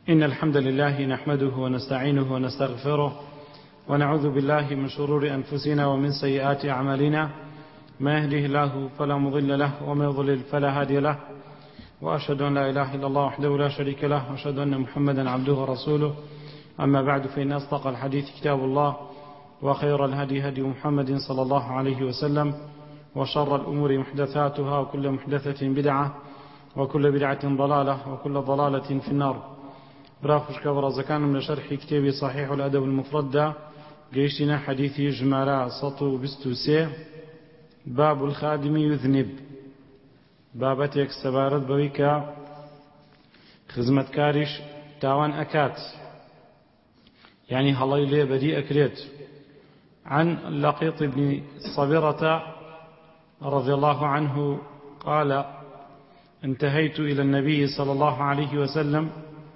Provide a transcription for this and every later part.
إن الحمد لله نحمده ونستعينه ونستغفره ونعوذ بالله من شرور أنفسنا ومن سيئات أعمالنا، ما يهده الله فلا مضل له وما يضلل فلا هادي له، وأشهد أن لا إله إلا الله وحده لا شريك له، وأشهد أن محمدا عبده ورسوله. أما بعد، فإن أصدق الحديث كتاب الله، وخير الهدي هدي محمد صلى الله عليه وسلم، وشر الأمور محدثاتها، وكل محدثة بدعة، وكل بدعة ضلالة، وكل ضلالة في النار. برافش كبرزكان من شرح كتاب صحيح الأدب المفرد قيشنا حديث جمالا سطو بستوسي باب الخادم يذنب. بابتك سبارت بويكا خزمة كارش تاوان أكات، يعني هلاي لي بدي أكريت. عن لقيط بن صبرة رضي الله عنه قال: انتهيت إلى النبي صلى الله عليه وسلم،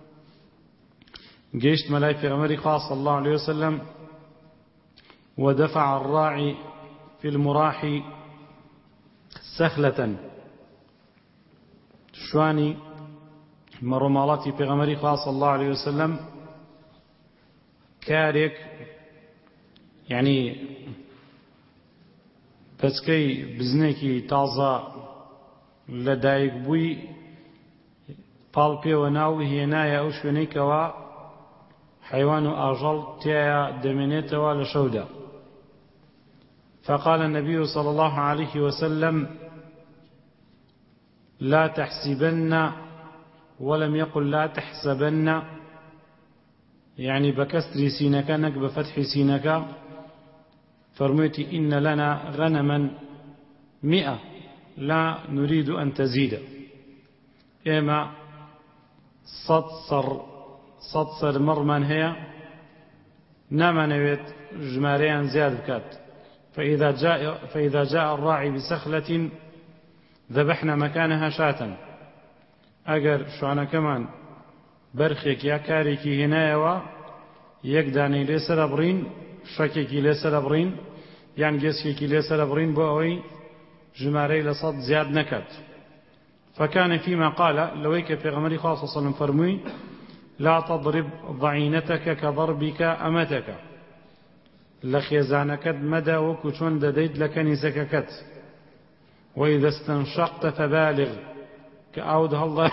جيشت ملاي في أمريكا صلى الله عليه وسلم، ودفع الراعي في المراح سخلة شواني مرمالاتي في أمريكا صلى الله عليه وسلم كارك، يعني بسكي بزنكي تازا لدايق بوي بالبي وناو هنايا أو شونيكوا حيوان أجل تيا دمينيت ولا شودا. فقال النبي صلى الله عليه وسلم: لا تحسبن، ولم يقل لا تحسبن، يعني بكسر سينك نك بفتح سينك. فرميتي: إن لنا غنما 100 لا نريد أن تزيد. إما صدصر مرمان هي نما نويت جماريان زياد بكات. فإذا جاء الراعي بسخلة ذبحنا مكانها شاة. أجر شوانا كمان برخيك يا كاريكي هنايا يقداني ليس لبرين، شكيكي ليس لبرين، يعني جسكيكي ليس لبرين بوأوي جماري لصد زياد نكات. فكان فيما قال لويك في غمري خاصة صلى الله عليه وسلم فرمي: لا تضرب ضعينتك كضربك أمتك. لخيزانكت مدى وكتون دديد لكنيسككت. وإذا استنشقت فبالغ كأود هالله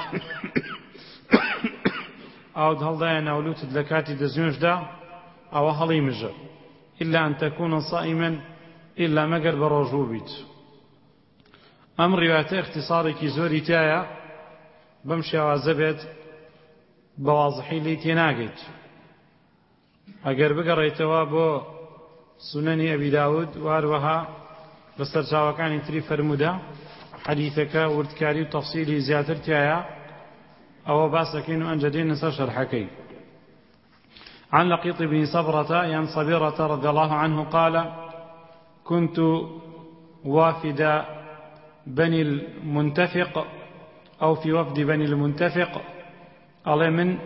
أود هالله يناولوت دلكاتي دزنوش دا أو هالي مجر، إلا أن تكون صائما، إلا مقر بروجوبيت. أمر روايات اختصاري كي زوري تايا بمشي وازبت بواضحي لي تناقج. أقر بقريتوا بو سنن أبي داود واروها بسرچاو كان تري فرمودا حديثك وردكاري وتفصيلي زيادر تايا أو باسكين أنجدين نسشر حكي. عن لقيط بن صبرة يعني صبيرة رضي الله عنه قال: كنت وافد بني المنتفق، أو في وفد بني المنتفق، ألي من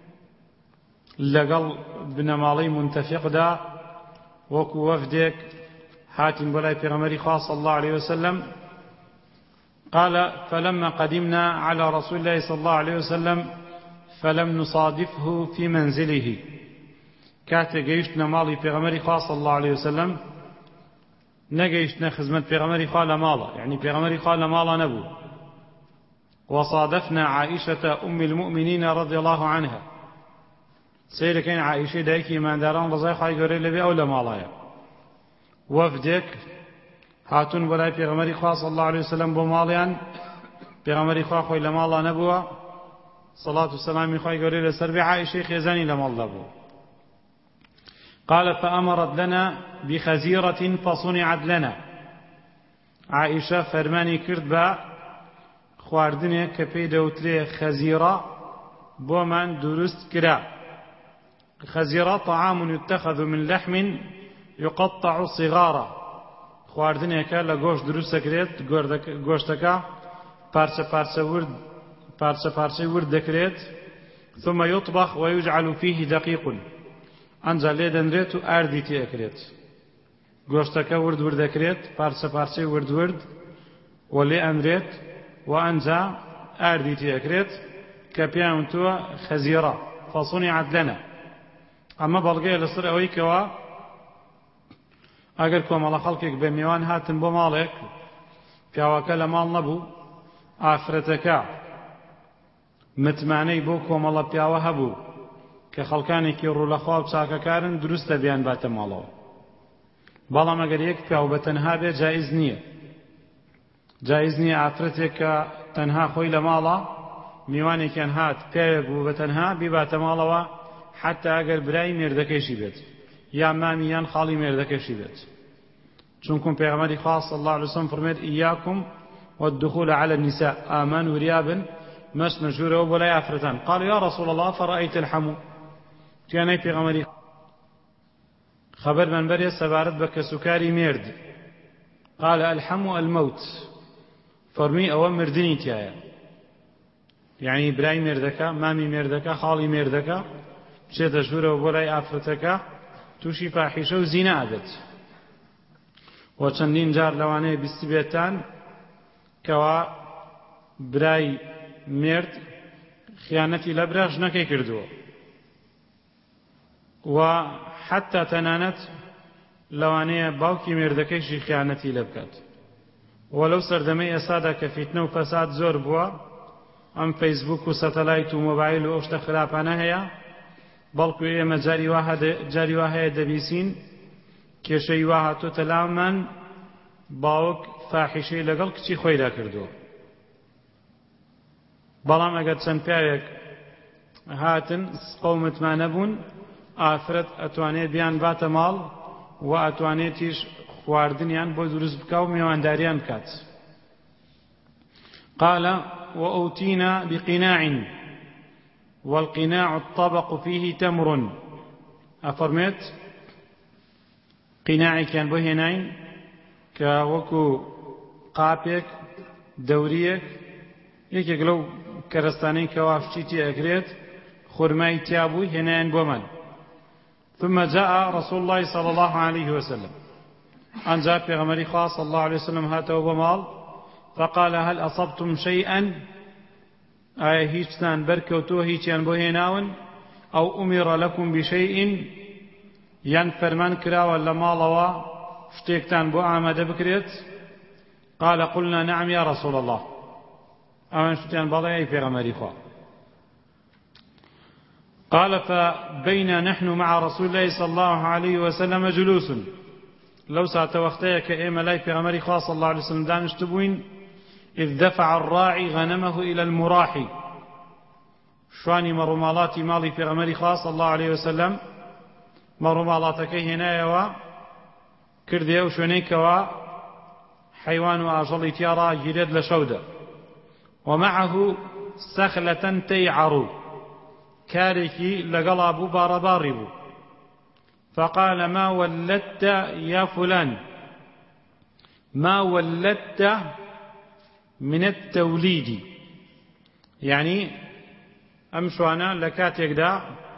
لقل بن مالي منتفق دا وكو وفدك حاتم بلاي في غمري خاص الله عليه وسلم. قال: فلما قدمنا على رسول الله صلى الله عليه وسلم فلم نصادفه في منزله. كات جيشنا مالي في غمري خاص الله عليه وسلم، نجيشنا خزمة في غمري خال مالا، يعني في غمري خال مالا نبو. وصادفنا عائشة أم المؤمنين رضي الله عنها. سيركين عائشة دايكي من داران رضي خاي قريل لبي أولا مالايا. وفدك هاتون بلاي في غمري خاص الله عليه وسلم بماليان في غمري خاص خوي لمالا نبوا صلاة والسلام خاي قريل سربي عائشة خيزاني لمال نبو. قال: فأمرت لنا بخزيرة فصنعت لنا. عائشة فرماني كرد با خواردنه كپی دوتري خزيرة بومن درست كرا. خزيرة طعام يتخذ من لحم يقطع صغارا. خواردنه که لگوش درست کرد، گوشتکا پارچه ورد دکرد، ثم يطبخ ويجعل فيه دقيق. انجا لیدن ریتو اردی تی اکرد. گوشتکا ورد دکرد، پارچه ورد ولی انرید وأنجا أرديتي أكريت كبيان تو خزيرة فصنعت لنا ئەمە بەڵگەیە لەسەر ئەوەی کەوە ئەگەر کۆمەڵە خەڵکێک بە میوان هاتن بۆ ماڵێک پیاوەکە لە ماڵ نەبوو ئافرەتەکە متمانەی بۆ کۆمەڵە پیاوە هەبوو کە خەڵکانێکی ڕوولەخوا و چاکەکارن دروستە بیان باتە ماڵەوە بەڵام ئەگەر یەک پیاو بە تەنها بێ جایز نییە ئافرەتێک کە تەنها خۆی لە ماڵە میوانێکیان هات پیاوێک بوو بە تەنها بیباتە ماڵەوە حتا ئەگەر برای مێردەکەیشی بێت یا مامی یان خاڵی مێردەکەیشی بێت چونکم پێغەمبەری خوا صلی الله علیه وسلم فەرمێت ئیاکم والدخول على النساء ئامان وريابن مەشنە ژوورەوە بۆ لای ئافرەتان قال يا رسول الله فرأيت الحمو تیانەی پێغەمبەری خبر من بەرێ سەبارەت بە کەسوکاری مێرد قال الحمو الموت فەرمی ئەوە مردنی تایە یعنی برای مێردەکە مامی مێردەکە خاڵی مێردەکە بچێتە ژوورەوە بۆ لای ئافرەتەکە تووشی فاحیشە و زینا ئەبێت و چەندین جار لەوانەیە بیستی بێتان کەوا برای مێرد خیانەتی لە برا ژنەکەی کردووە و حتا تەنانەت لەوانەیە باوکی مێردەکەیشی خیانەتی لێ بکات وەلەو سەردەمەی ئێستادا کە فیتنە و فەساد زۆر بووە ئەم فەیسبوک و سەتەلایت و مۆبایل و ئەو شتە خراپانە هەیە بەڵکو ئێمە جاری وا هەیە دەبیسین کێشەی وا هاتوۆتە لامان باوک فاحیشەی لەگەڵ کچی خۆیدا کردووە بەڵام ئەگەر چەند پیاوێک هاتن سقە و متمانە بوون ئافرەت ئەتوانێت بیان باتە ماڵ و ئەتوانێتیش خواردنیان بۆ دروست بکە و میوانداریان بکات قال وأوتينا بقناع والقناع الطبق فيه تمر أفرميت قناعي كان بهنين كوكو قابك دوريك يكيك لو كرستانين كوافتيتي أكريت خرماي تيابوي هنين بومن ثم جاء رسول الله صلى الله عليه وسلم أن جاء في غمري خاص صلى الله عليه وسلم هاته بمال فقال هل أصبتم شيئا آية هيچتان بركوتو هيچيان بوهيناون أو أمر لكم بشيء ين فرمان كراوة لمالوا شتيكتان بو آمد بكريت قال قلنا نعم يا رسول الله أمن شتيان بضيعي في غمري خاص قال فبين نحن مع رسول الله صلى الله عليه وسلم جلوس لو ساعة وقتك إيما لاي في غمري خاص صلى الله عليه وسلم دانشتبوين إذ دفع الراعي غنمه إلى المراحي شواني مرمالاتي مالي في غمري خاص صلى الله عليه وسلم مرمالاتك هنا و كردي أو شونيك و حيوان وآجل تيارا جريد لشودة ومعه سخلة تيعر كاركي لقل أبو بارباربو فقال ما ولدت يا فلان ما ولدت من التوليد يعني أمشوانا لكاتيك دا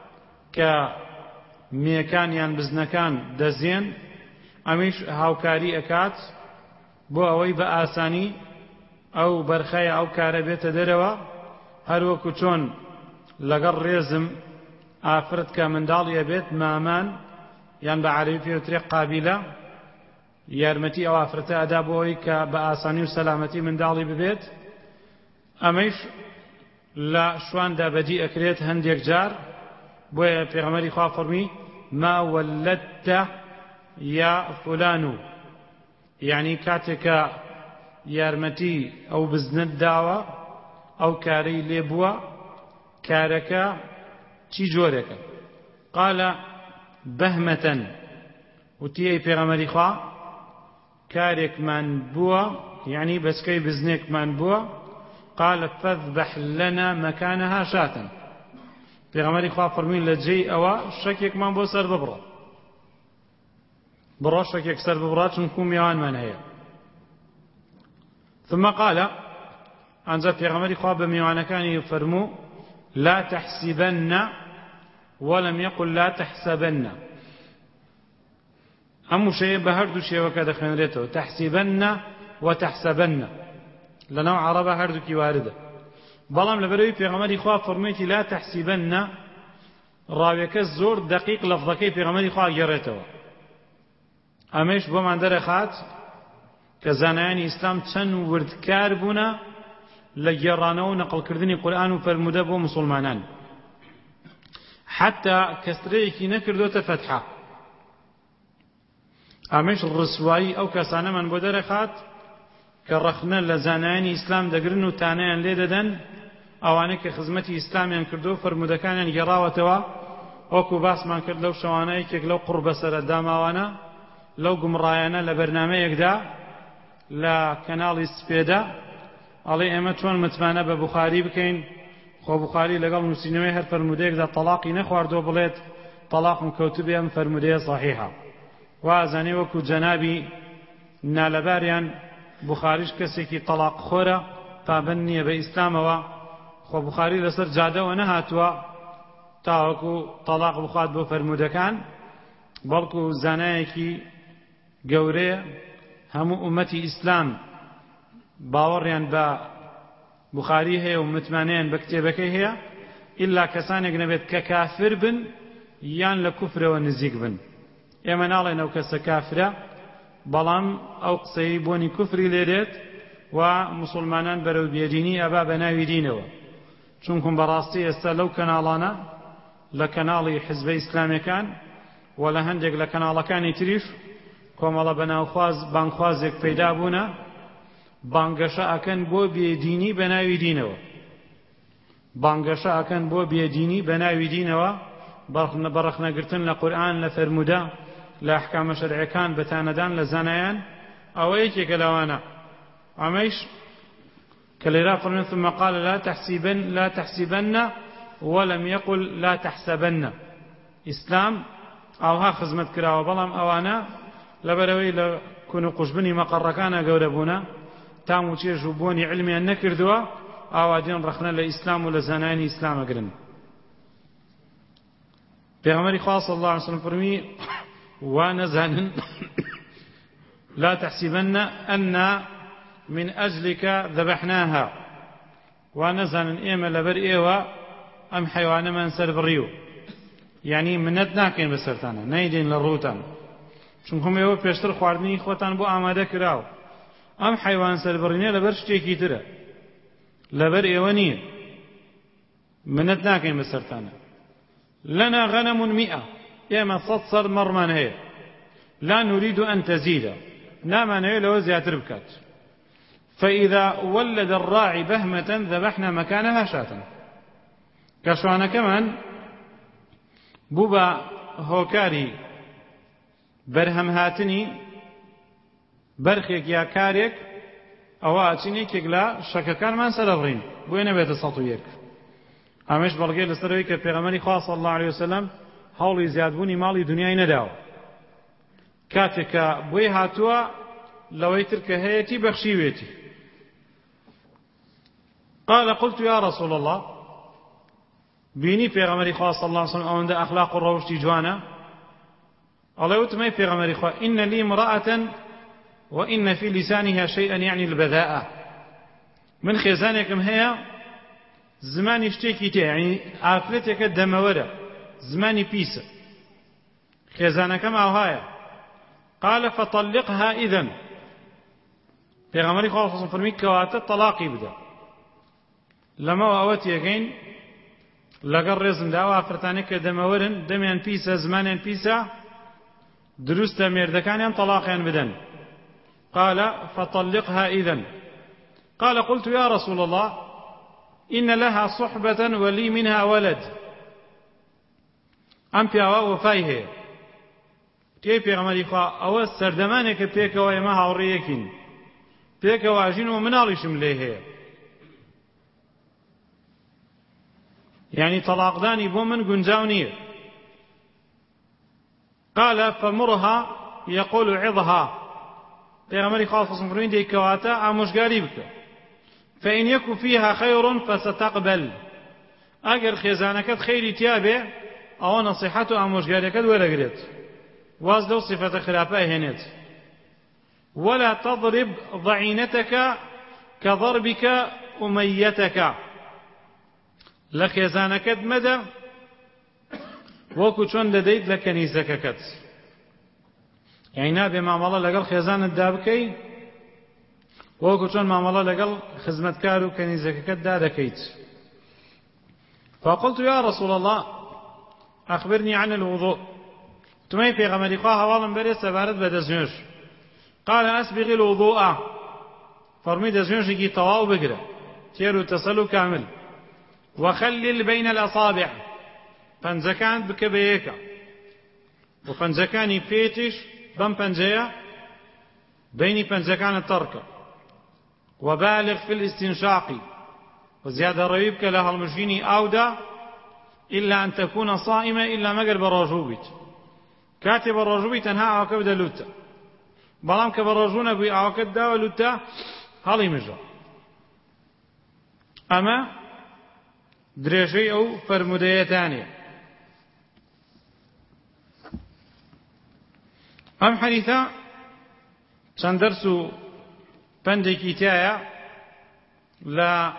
كميكان يان بزنكان دزين أميش هاوكاري أكات بو أوي بآساني أو برخايا أو كاربيت دروا هروكو چون لەگەڵ ڕێزم ئافرەت کە منداڵیە بێت مامان یان بە عەرەبی پێوترێ قابیلە یارمەتی ئەو ئافرەتە ئەدا بۆ ئەوەی کە بە ئاسانی و سەلامەتی منداڵی ببێت ئەمەیش لە شواندا بەدی ئەکرێت هەندێک جار بۆیە پێغەمبەری خوا فەرمی ما ولدت یا فلان یعنی کاتێک کە یارمەتی ئەو بزنت داوە ئەو کارەی لێ بووە كاركا چی جۆرێکە قال بهمة وتیەی پێغەمبەری خوا کارێکمان بووە يعني بەسکەی بزنێکمان بووە قال فاذبح لنا مكانها شاة پێغەمبەری خوا فەرمووی لە جێی ئەوە شەکێکمان بۆ سەر ببڕە بڕۆ شەکێک سەر ببڕە چونکو میوانمان هەیە ثم قال ئەنجا پێغەمبەری خوا بە میوانەکانی فەرموو لا تحسبن ولم يقل لا تحسبن أم شيء بهردو شيء وكذا خنريته تحسبن وتحسبن لنوع عربة هردو كي واردة بلام لبروي في غمري خواه فرميتي لا تحسبن ڕاویەکە زۆر دقیق لەفظەکەی پێغەمبەری خوا گێڕێتەوە. ئەمەش بۆمان دەرەخات کە زانایانی ئیسلام چەند وردکار بوونە لە گێڕانەوە و نەقڵکردنی قورئان و فەرموودە بۆ موسڵمانان، حتا کەسرەیەکی نەکردوتە فەتحە. ئەمەش ڕسوایی ئەو کەسانەمان بۆ دەرەخات کە ڕەخنە لە زانایانی ئیسلام دەگرن و تانەیان لێ دەدەن، ئەوانەی کە خزمەتی ئیسلامیان کردو و فەرموودەکانیان گێڕاوەتەوە، وەکو باسمان کرد لەو شەوانە یەکێک لەو قوربەسەرە داماوانە لەو گومڕایانە لە بەرنامەیەکدا لە کەناڵی سپێدا ئەڵێ ئێمە چۆن متمانە بە بوخاری بکەین، خۆ بوخاری لەگەڵ نووسینەوەی هەر فەرموودەیەکدا تەلاقی نەخواردووە بڵێت تەلاقم کەوتوبێ ئەم فەرموودەیە صحیحە. وازانێ وەکو جەنابی نالەباریان بوخاریش کەسێکی تەلاق خۆرە، پابەند نییە بە ئیسلامەوە، خۆ بوخاری لەسەر جادەوە نەهاتووە تاوەکو تەلاق بخوات بۆ فەرموودەکان، بەڵکو زانایەکی گەورەیە هەموو ئومەتی ئیسلام باوەڕیان بە بوخاری هەیە و متمانەیان بە کتێبەکەی هەیە، ئیلا کەسانێک نەبێت کە کافر بن یان لە کوفرەوە نزیک بن. ئێمە ناڵێن ئەو کەسە کافرە، بەڵام ئەو قسەی بۆنی کوفری لێدێت و مسلمانان بەرەو بێدینی ئەبا بە ناوی دینەوە. چونکم بەڕاستی ئێستا لەو کەناڵانە لە کەناڵی حزبە ئیسلامیەکان و لە هەندێک لە کەناڵەکانی تریش کۆمەڵە بەناوخواز بانگخوازێک پەیدا بوونە، بانگەشە ئەکەن بۆ بێدینی بە ناوی دینەوە، بانگەشە ئەکەن بۆ بێدینی بە ناوی دینەوە، بەڕەخنەگرتن لە قورئان، لە فەرموودە، لە ئەحکامە شەرعیەکان بەتانەدان لە زانایان. ئەوە یەکێکە لەوانە. ئەمەش کە لێرا فەرمێن ثم قال لا تحسبن ولم يقل لا تحسبن. ئیسلام ئەوها خزمەت کراوە، بەڵام ئەوانە لەبەرەوەی لە کون و قوشبنی مەقەڕەکانە گەورە بوونە، تام و چێژ و بۆنی علمیان نەکردووە، ئاوادێن ڕەخنە لە ئیسلام و لە زانایانی ئیسلامەگرن. پێغەمبەری خوا صلی الله علیه وسلم فەرمی وانەزانن لا تحسبن أن من أجلك ذبحناها، وانەزانن ئێمە لەبەر ئێوە ئەم حەیوانەمان سەربڕیوە، یعنی منەت ناکەین بەسەرتانە، نەیدێن لە ڕووتان، چونکە ئێوە پێشتر خواردنی خۆتان بۆ ئامادە کراوە. ئەم حەیوان سەربڕینە لەبەر شتێکی ترە، لەبەر ئێوە نییە، منەت ناکەین بەسەرتانە. لنا غنم 100، ئێمە 100 سەر مەڕمان هەیە، لا نريد أن تزيد، نامانەوێت لەوە زیاتر بکات. فإذا ولد الراعي بهمة ذبحنا مكانها شاة. کەشوانەکەمان بوو بە هۆکاری بەرهەم هاتنی بەرخێک یا کارێک، ئەوە ئاچینێکێک لە شەکەکانمان سەرەڕین بۆیە نەبێتە 101. ئەمەش بەڵگەی لەسەرەوەی کە پێغەمبەری خوا صلی الله علیه وسلم هەوڵی زیادبوونی ماڵی دنیای نەداوە، کاتێک کە بۆی هاتووە لەوەی تر کە هەیەی بەخشیوێتی. قال قلت يا رسول الله، بینی پێغەمبەری خوا صلی الله علیه وسلم ئەوەندە ئەخلاق و ڕەوشتی جوانە، ئەڵێ وتمەی پێغەمبەری خوا إن لي امرأة وإن في لسانها شيئا يعني البذاءة، من خێزانێکم هەیە زمانی شتێکی تێ، یعنی ئافرەتێکە دەمەوەرە، زمانی پیسە، خێزانەکەم ئاوهایە. قال فطلقها إذن، پێغەمبەری خوا صلی الله علیه وسلم فەرمی کەواتە تەلاقی بدە. لەمەوە ئەوە تێگەین لەگەڵ ڕێزمدا ئەو ئافرەتانەی کە دەمەوەرن، دەمیان پیسە، زمانیان پیسە، دروستە مێردەکانیان تەلاقیان بدەن. قال فطلقها إذن. قال قلت يا رسول الله إن لها صحبة ولي منها ولد، ئەم پیاوە وەفای هەیە، تێی پێغەمبەری خوا ئەوە سەردەمانێکە پێکەوە ئێمە هاوڕێیەکین، پێکەوە ئاژین و مناڵیشم لێ هەیە، یعنی تەلاقدانی بۆ من گونجاو نییە. قال فمرها يقول عظها، پێغەمبەری خوا صلی الله علیه وسلم دەیکەواتە ئامۆژگاری بکە. فإن يكن فيها خير فستقبل، ئەگەر خێزانەکەت خەیری تیا بێ ئەوە نەسیحەت و ئامۆژگاریەکەت وەرەگرێت، واز لەو صفەتە خراپە هێنێت. ولا تضرب ضعينتك كضربك أميتك، لە خێزانەکەت مەدە وەکو چۆن دەدەیت لە کەنیزەکەکەت، یعنی نابێ مامەڵە لەگەڵ خێزانتدا بکەی وەکو چۆن مامەڵە لەگەڵ خزمەتکار و کەنیزەکەکەتدا دەکەیت. فقلت يا رسول الله أخبرني عن الوضوء، تمي في غمري خوا هوالا بري سبارت بدزنوش. قال أسبغ الوضوء، فرمي دزنوش كي طواو بقرة تيرو تسلو كامل، وخلل بين الأصابع، فنزكان بكبيكا وفنزكاني بيتش بم فنزيا بيني فنزكان التركة، وبالغ في الاستنشاق، وزيادة ريبك لها المشيني أودا إلا أن تكون صائمة إلا مقرب الرجوبيت، كاتب الرجوبيت تنها عوكب دلوتا، بلام كبرجون بي عوكب دا ولوتا هالي مجا. أما دريشي أو فرمودية تانية. أم حديثة سندرسو بندكي تايا لا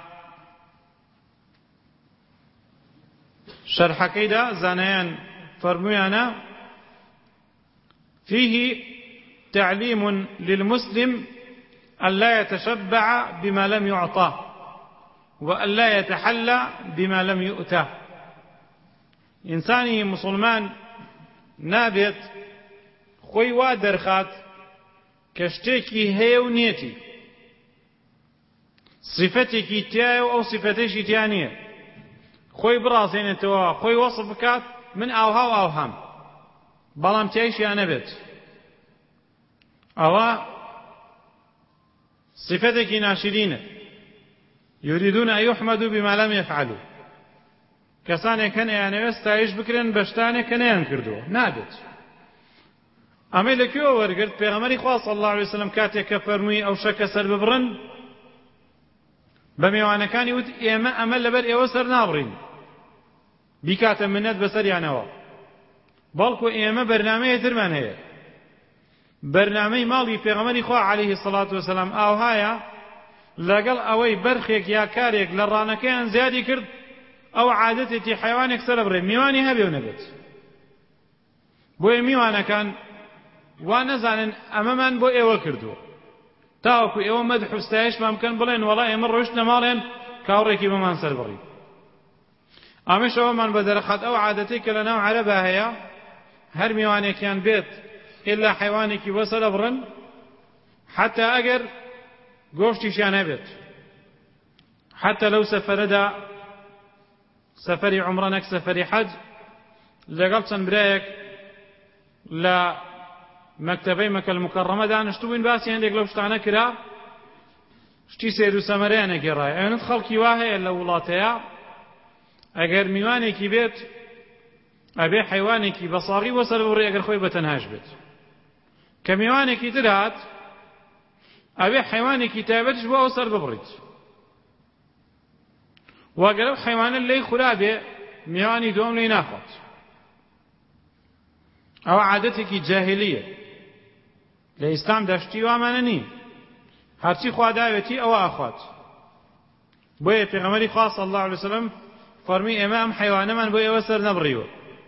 شرح كيدا زانيان فرميانا فيه تعليم للمسلم ألا يتشبع بما لم يعطاه وألا يتحلى بما لم يؤته. إنساني مسلمان نابت خوي وادرخات كشتكي هيو نيتي صفتكي تيايو أو صفتيشي تيانية خوي براسين توا خوي وصف بكات من أوها وأوهام بلام تيشي أنا بيت أو صفتك ناشدين يريدون أن يحمدوا بما لم يفعلوا كساني كان يعني استعيش بكرن بشتاني كان ينكردوا نابت أما لكيو ورقرت بيغمري خواص صلى الله عليه وسلم كاتي كفرمي أو شك سر ببرن بميوانا كان يود إيما أمل لبر إيوه سر نابرين بكاتا منت بسر يعنوا بلكو إيما برنامه ترمان هي برنامه مالي بيغمري خوا عليه الصلاة والسلام أو هايا لقل أوي برخيك يا كاريك لرانكيان زيادي كرد أو عادتي حيوانك سر برين ميواني هبي ونبت بوي ميوانا كان وانزانن أمامان بو إيوه كردو تاوكو إيوه مدحو استايش ممكن بلين والله إمر روشنا مالين كاوريكي بمان سر برين أمش أمان بدرخات أو عادتك لنا عربها هي هر ميواني كان بيت إلا حيوانك وصل برن حتى أجر قوشتي شان بيت حتى لو سفردا سفري عمرانك سفري حج لقلتن برايك لا مكتبي مكة المكرمة دا نشتوين باسي عندك لو شتعنا كرا شتي سيرو سمريانا كراي يعني ندخل كيواهي إلا ولاتيا اگر میوانێکی بێت ئەبێ حیوانێکی بەساغی وەسەر بڕێ ئەگەر خۆی بەتەنهاش بێت کە میوانێکی تر هات ئەبێ حیوانێکی تایبەتش بۆ ئەو سەر ببڕیت وەگەر ئەو حیوانە لێی خورا بێ میوانی دووەم لێی ناخوات ئەوە عادەتێکی جاهلیە لە ئیسلامدا شتی وامانە نی هەرچی خوا داوێتی ئەوە ئاخوات بۆیە پێغەمبەری خوا صلی الله علیه وسلم فرمي إمام حيوان من بوي وسر نبريو.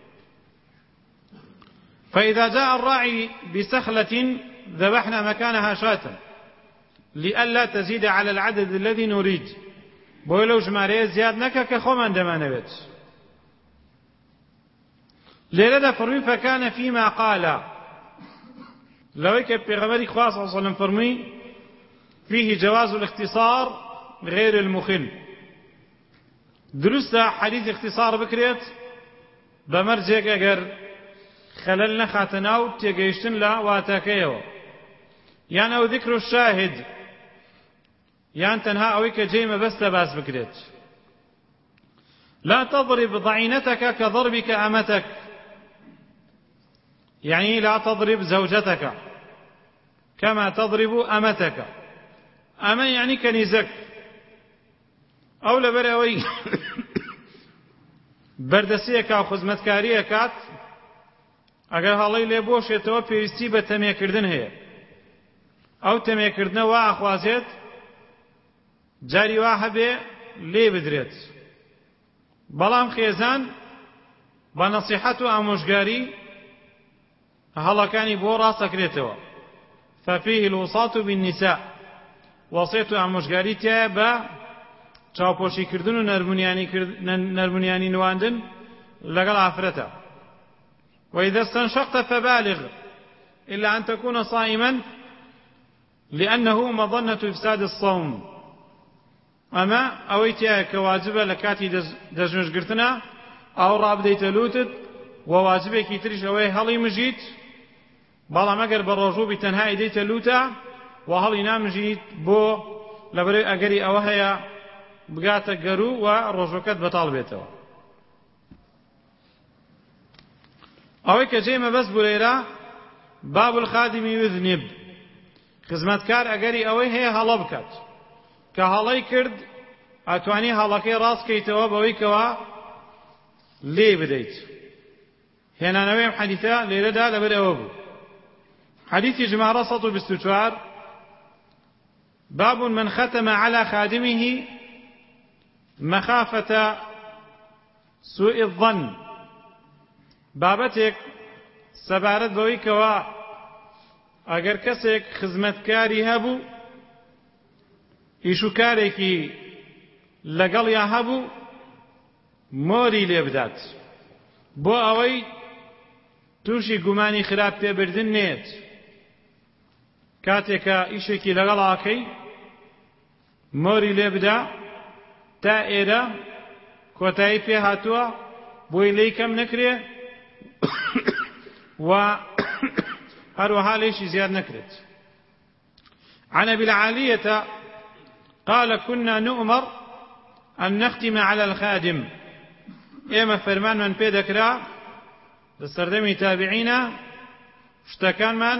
فإذا جاء الراعي بسخلة ذبحنا مكانها شاة لئلا تزيد على العدد الذي نريد بوي لو جماريه زياد نكا كخومن دما نبت ليلة فرمي فكان فيما قال لو يكب بغمري خواص صلى الله عليه وسلم فرمي فيه جواز الاختصار غير المخل درسته حديث اختصار بكريت بمرجك اگر خلل نخاتناو تيگيشتن لا واتاكيو يعني او ذكر الشاهد يعني تنها اويك جيمة بس لباس بكريت لا تضرب ضعينتك كضربك امتك يعني لا تضرب زوجتك كما تضرب امتك اما يعني كنيزك ئەو لەبەر ئەوەی بەردەسیەکە و خزمەتکاریەکات ئەگەر هەڵەی لێ بۆشێتەوە پێویستی بە تەمێکردن هەیە ئەو تەمێکردنە وا ئەخوازێت جاری وا هەبێ لێ بدرێت بەڵام خێزان بە نەسیحەت و ئامۆژگاری هەڵەکانی بۆ ڕاستەکرێتەوە. ففيه الوصاة بالنساء، وەسیەت و ئامۆژگاری تایە بە چاوپۆشیکردن و نەرمونیانی نواندن لەگەڵ ئافرەتە. وإذا استنشقت فبالغ إلا أن تكون صائما لأنه مظنة إفساد الصوم. أما أويتيا كواجبة لكاتي دجنجرتنا أو رابديت لوتت وواجبة كي تريش أوي هلي مجيت بالا مگر بروجوب تنهاي ديت لوتا وهلي نامجيت بو لبري أجري أوهيا بقاتا قرو وروجوكات بطالبيتو. أوي كجيمة بس بوليرا باب الخادم يذنب، خزمتكار أجري أوي هي هلبكت كهالي كرد أتواني هالكي راس كيتوا بوي كوا ليه بديت هنا نويم حديثا ليلة دا لبر أوبو حديث جماعة سطو باستشوار باب من ختم على خادمه مخافة سوء الظن. بابتك سبارت بوي كوا اگر کسێک خزمەتکاری هەبوو ئیشوکارێکی لەگەڵیان هەبوو مۆری لێ بدات بۆ ئەوەی تووشی گومانی خراپ پێبردن نێت. کاتێکە ئیشێکی لەگەڵاکەی مۆری لێ بدا تا ئێرە کۆتایی پێ هاتووە بۆی لێی کەم نەکرێ و هەروەها لێشی زیاد نەکرێت. عن أبي العالية قال كنا نؤمر أن نختم على الخادم. ئێمە فەرمانمان پێ دەکرا لە سەردەمی تابعینە شتەکانمان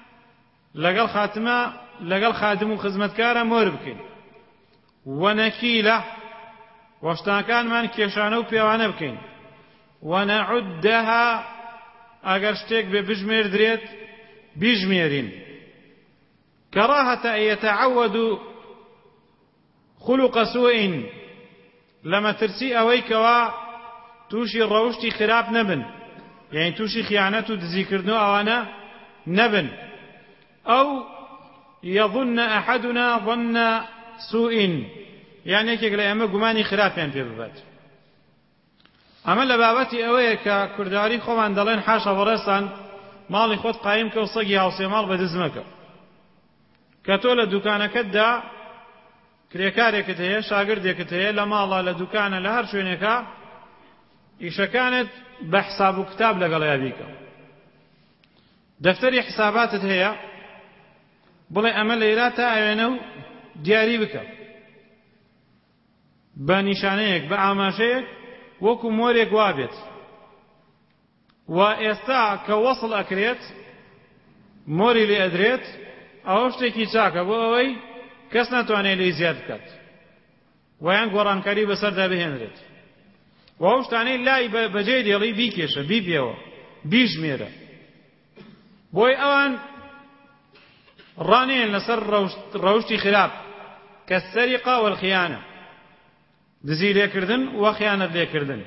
لەگەڵ خادم و خزمەتکارە مۆر بکەین وەنەکیلە وەشتەکانمان کێشانە و پێوانە بکەین وەنەعودەها ئەگەر شتێک بێ بژمێردرێت بژمێرین. كراهة أن يتعودوا خلق سوء لما ترسي أويكوا توشي الروشتي خراب نبن يعني توشي خيانة دزيكردنو أوانا نبن أو يظن أحدنا ظن سوء يعني كيقول أما قماني خراب يعني في ببات. أما لبابتي أويكا كرداري خوان دلين حاشا ورسان ماڵی خۆت قایم کە و سەگی هاوسێ ماڵ بەدز مەکە کە تۆ لە دوکانەکەتدا کرێکارێکت هەیە شاگردێکت هەیە لە ماڵە لە دوکانە لە هەر شوێنێکە ئیشەکانت بە حساب و کتاب لەگەڵیا بیکە. دەفتەری حساباتت هەیە بڵێ ئەمە لەیرا تا ئەوێنە و دیاری بکە بە نیشانەیەک بە ئاماژەیەک وەکو مۆرێک وابێت و ئێستا کە وەسڵ ئەکرێت مۆری لێ ئەدرێت ئەوە شتێکی چاکە بۆ ئەوەی کەس ناتوانێت لێی زیاد بکات ویان گۆڕانکاری بەسەردا بهێنرێت و ئەو شتانەی لای بەجێ دێڵی بیکێشە بیبێەوە بیژمێرە بۆی ئەوان ڕانێن لەسەر ڕەوشتی خراپ کە السەریقە والخیانە دزی لێکردن و خیانەت لێکردن.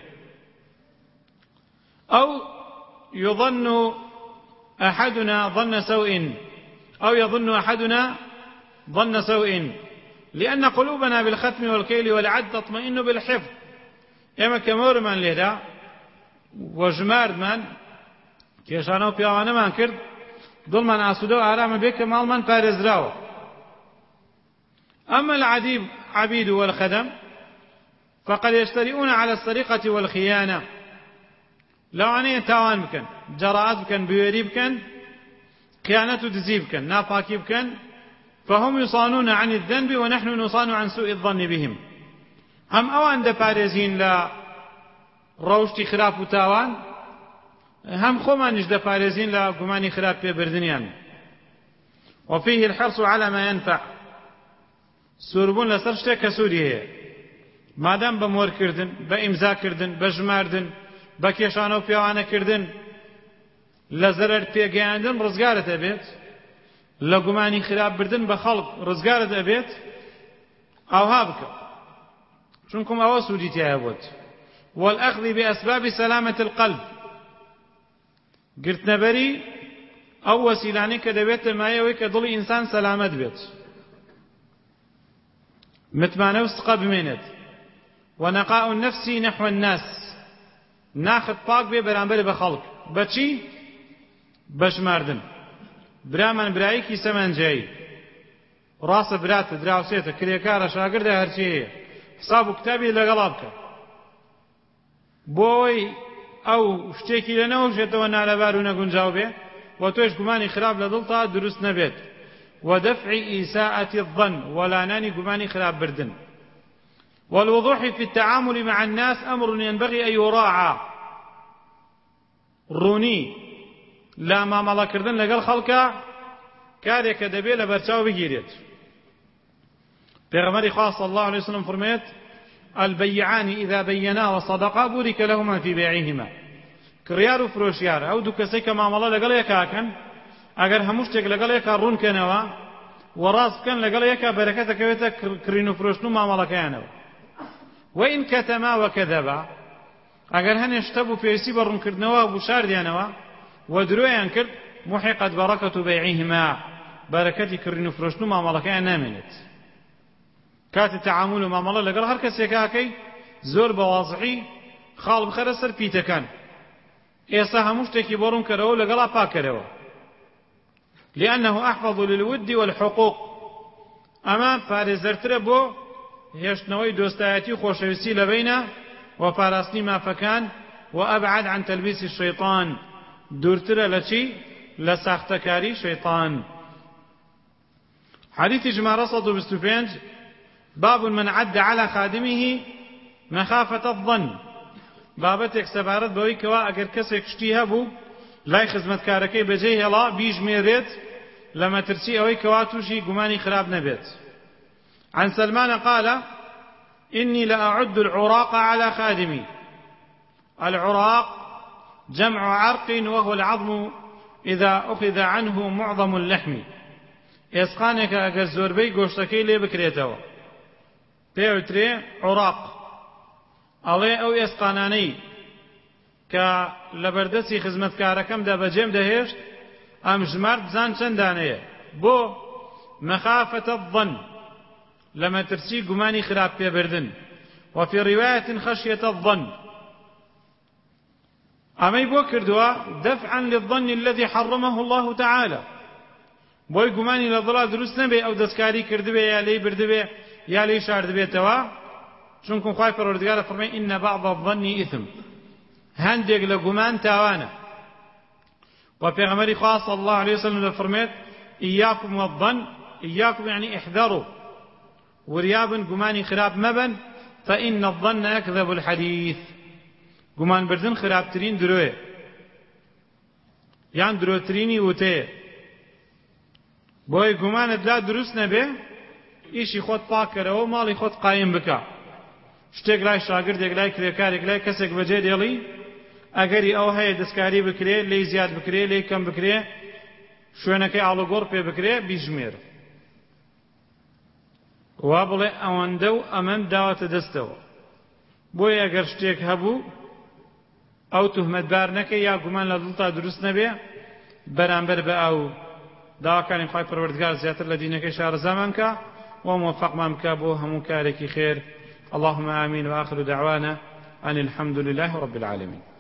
أو يظن أحدنا ظن سوء أو يظن أحدنا ظن سوء لأن قلوبنا بالختم والكيل والعد تطمئن بالحفظ. إما كمور من لهذا وجمارد من كيشانو بيوانا من كرد دول من عسودو آرام بك مال من بارزراو. أما العبيد والخدم فقد يشترئون على السرقة والخيانة لو عنيه تاوان بكن جراءات بكن بيوري بكن خيانة دزي بكن نافاكي بكن فهم يصانون عن الذنب ونحن نصان عن سوء الظن بهم. هم اوان دا بارزين لا روشتي خراف و تاوان هم خومانش دا بارزين لا قماني خراف ببردنيان. وفيه الحرص على ما ينفع سوربون لسرشته كسوريه مادام بمور كردن بإمزا كردن بجماردن بەکێشانە و پیاوانە کردن لە زەرەر پێگەیاندن ڕزگارت ئەبێت لە گومانی خراپ بردن بە خەڵک ڕزگارت ئەبێت ئاوها بکە چونکم ئەوە سوودی تایە بۆت والأخذ بأسباب سلامة القلب قلت نبري أو وسيلاني كدبيت ما يويك ضل إنسان سلامة بيت متمانة وستقى بمينت ونقاء النفس نحو الناس ناخد باق بي برانبري بخلق بچي بشماردن برامان برايكي سمن جاي راس برات دراوسيته كريكارا شاگرد هرچی حساب كتابي لقلابك بۆی ئەو شتێکی لە نەوەژێتەوە نالەبار و نەگونجاو بێ و تۆش گومانی خراپ لە دڵتا دروست نەبێت ودفع إساءة الظن ولاناني گومانی خراپ بردن والوضوح في التعامل مع الناس أمر ينبغي أن يراعى روني لا مامەڵە کردن لەگەڵ خەڵکە کارێکە دەبێت لە بەرچاو بگیرێت پێغەمبەری خوا صلی الله عليه وسلم فرمێت البيعان إذا بينا وصدقا بورك لهما في بيعهما كريار وفروشيار أو دو كسي كما مالا لقل يكاكن أگر هموشتك لقل يكا رون كنوا وراس كان لقل يكا بركتك ويتا كرينو فروشنو ما مالا كيانوا وإن كتما وكذبا أگر هن يشتبوا في يسيب رون كردنوا وبشار ديانوا ودرويان كرد محقت بركة بيعهما بركتي كرينو فروشنو ما مالا كيانا منت كات التعامل مع الله لقال هر کس یکاکی زور بواضحی خال بخره سر پیتکان ایسا هموش تکی برون کرو لقال پاک کرو لأنه أحفظ للود والحقوق أما فارزرتر بو هشتنوي دوستایتی خوشویسی لبینا وفارسنی ما فكان وأبعد عن تلبيس الشيطان دورتر لشي لساختكاري شيطان حديث جمع رصد بستفينج باب من عد على خادمه مخافة الظن بابتك سبارت بوي كوا اگر كسك شتيها بو لاي خزمتكاركي بجيه لا بيجميريت لما ترسي اوي كوا توشي قماني خراب نبيت عن سلمان قال إني لأعد العراق على خادمي العراق جمع عرق وهو العظم إذا أخذ عنه معظم اللحم يسقانك اگر زوربي قوشتكي لي بكريتوا پێوترێ عراق ئەڵێ ئەو ئێسقانانەی کە لە بەردەستی خزمەتکارەکەمدا بەجێم دەهێشت ئەم ژمارد بزان چەندانەیە بۆ مەخافەتە الظن لە مەترسی گومانی خراپ پێبردن وفي رواية خشية الظن ئەمەی بۆ کردووە دفعا للظن الذي حرمه الله تعالى بۆی گومانی لە دڵا دروست نەبێ ئەو دەستکاری کردبێ یا لێی بردبێ یا لێی شاردبێتەوە چونکم خوای پەروەردگارە فەرمێ إن بعض الظن إثم هەندێک لە گومان تاوانە و پێغەمبەری خوا صلی الله عليه وسلم دەفەرمێت إياكم والظن إياكم يعني احذروا وریابن گومانی خراپ مەبن فإن الظن يكذب الحديث گومان بردن خراپترین درۆیە یان درۆترینی وتەیە بۆی گومانت لا دروست نەبێ ئیشی خۆت پاکەرەوە ماڵی خۆت قایم بکە شتێک لای شاگردێک لای کرێکارێک لای کەسێک بەجێ دێڵی ئەگەری ئەو هەیە دەستکاری بکرێ لێی زیاد بکرێ لێی کەم بکرێ شوێنەکەی ئاڵوگۆڕ پێ بکرێ بیژمێر وا بڵێ ئەوەندە و ئەمەند داوەتە دەستەوە بۆی ئەگەر شتێک هەبوو ئەو توهمەتبار نەکەی یا گومان لە دڵتا دروست نەبێ بەرامبەر بە ئەو داواکانی خوای پەروەردگار زیاتر لە دینەکەی شارەزامان کە وموفقمان بکە بۆ هەموو کارێکی خێر اللهم آمين وآخر دعوانا أن الحمد لله رب العالمين